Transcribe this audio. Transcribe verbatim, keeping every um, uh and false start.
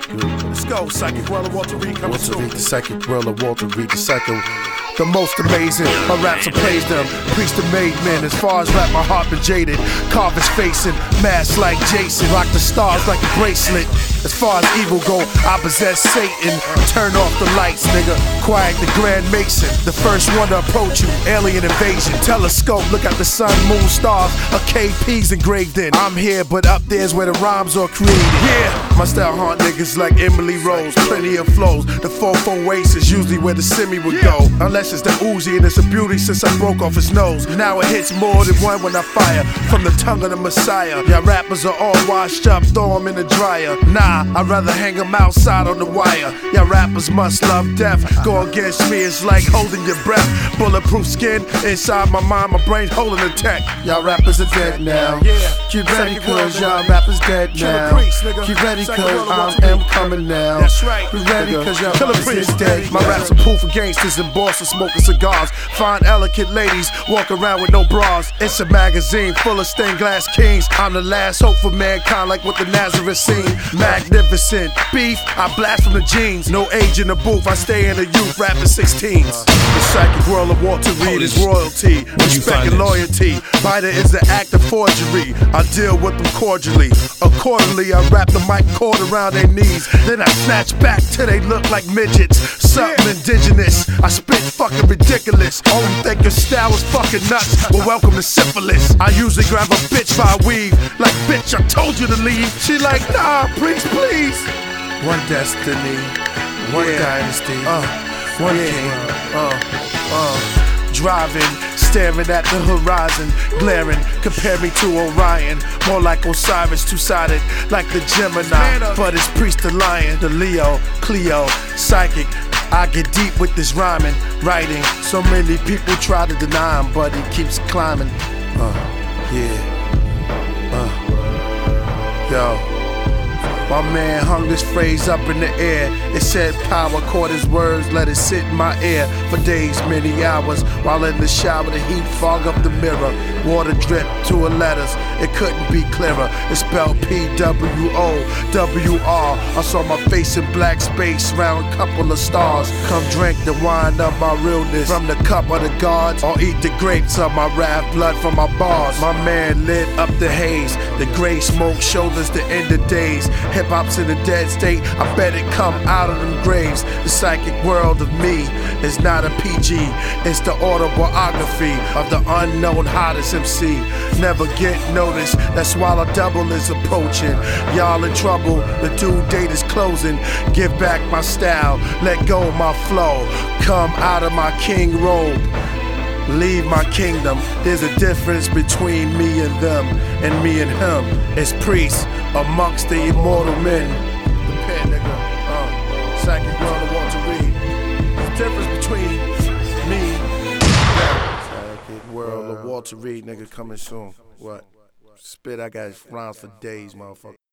good. Let's go, Psychic World of Walter Reed coming Walter soon. Reed, the Psychic World of Walter Reed, the second. The most amazing, my raps will praise them. Priest the made men, as far as rap, my heart been jaded. Carvers facing, mask like Jason. Rock the stars like a bracelet. As far as evil go, I possess Satan. Turn off the lights, nigga. Quiet the Grand Mason. The first one to approach you, alien invasion. Telescope, look at the sun, moon, stars. A K P's engraved in. I'm here, but up there's where the rhymes are created. Yeah, my style haunt niggas like Emily Rose. Plenty of flows. The four four waist is usually where the semi would go. Unless it's the Uzi and it's a beauty since I broke off his nose. Now it hits more than one when I fire from the tongue of the Messiah. Y'all rappers are all washed up, throw them in the dryer. Nah, I'd rather hang them outside on the wire. Y'all rappers must love death. Go against me, it's like holding your breath. Bulletproof skin inside my mind, my brain's holding the tech. Y'all rappers are dead now. Get ready cause y'all rappers dead now. Get ready cause I am coming now. Be ready cause y'all rappers is dead. My raps are proof for gangsters and bosses smoking cigars. Fine elegant ladies walk around with no bras. It's a magazine full of stained glass kings. I'm the last hope for mankind like what the Nazareth seen. Magnificent beef, I blast from the jeans. No age in the booth, I stay in the youth rapping sixteens. The Psychic World of Walter Reed is royalty, respect and loyalty. Biter is the act of forgery. I deal with them cordially. Accordingly, I wrap the mic cord around their knees. Then I snatch back till they look like midgets. Something indigenous, I spit fucking ridiculous. Only think your style is fucking nuts. Well, welcome to syphilis. I usually grab a bitch by a weave. Like, bitch, I told you to leave. She like, nah, please, please. One destiny, one yeah. dynasty, uh, one yeah. king, uh, uh, driving, staring at the horizon, glaring, compare me to Orion, more like Osiris, two-sided, like the Gemini, but it's Priest the Lion, the Leo, Cleo, Psychic. I get deep with this rhyming, writing. So many people try to deny him, but he keeps climbing. Uh, yeah, uh, yo. My man hung this phrase up in the air. It said power, caught his words, let it sit in my ear for days, many hours. While in the shower, the heat fog up the mirror. Water drip to her letters, it couldn't be clearer. It's spelled P W O W R. I saw my face in black space, round a couple of stars. Come drink the wine of my realness from the cup of the gods, or eat the grapes of my wrath, blood from my bars. My man lit up the haze, the gray smoke showed us the end of days. Hip-hop's in a dead state, I bet it come out of them graves. The psychic world of me is not a P G, it's the autobiography of the unknown hottest M C. Never get noticed, that's why a double is approaching. Y'all in trouble, the due date is closing. Give back my style, let go of my flow. Come out of my king robe, leave my kingdom. There's a difference between me and them, and me and him. It's priests amongst the immortal men. The pen, nigga, uh, Psychic World of Walter Reed. There's a difference between me and them. Psychic World of Walter Reed, nigga, coming soon. What? Spit, I got rhymes for days, motherfucker.